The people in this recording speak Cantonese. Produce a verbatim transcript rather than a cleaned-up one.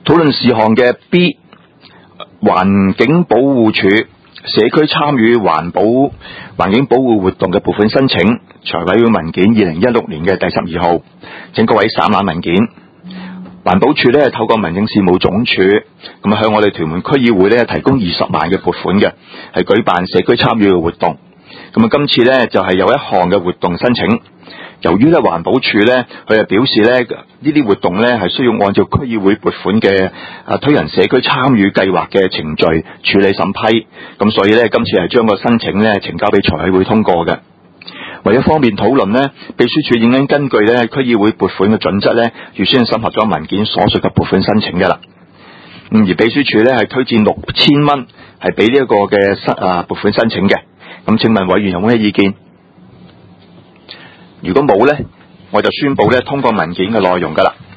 討論事項嘅 B， 環境保護署社區參與環保環境保護活動嘅撥款申請，財委會文件二零一六年嘅第十二號，請各位省覽文件。環保署咧透過民政事務總署咁向我哋屯門區議會咧提供二十萬嘅撥款嘅，係舉辦社區參與嘅活動。咁啊，今次咧就係有一項嘅活動申請。由於咧環保署咧佢係表示咧呢啲活動咧係需要按照區議會撥款嘅啊推行社區參與計劃嘅程序處理審批，咁所以咧今次係將個申請咧呈交俾財委會通過嘅。為咗方便討論呢，秘書處已經根據咧區議會撥款嘅準則咧，預先審核咗文件所屬嘅撥款申請嘅啦。咁而秘書處咧係推薦六千蚊係俾呢一個嘅申啊撥款申請嘅。咁請問委員有冇咩意見？如果冇咧，我就宣布咧通過文件嘅內容噶啦。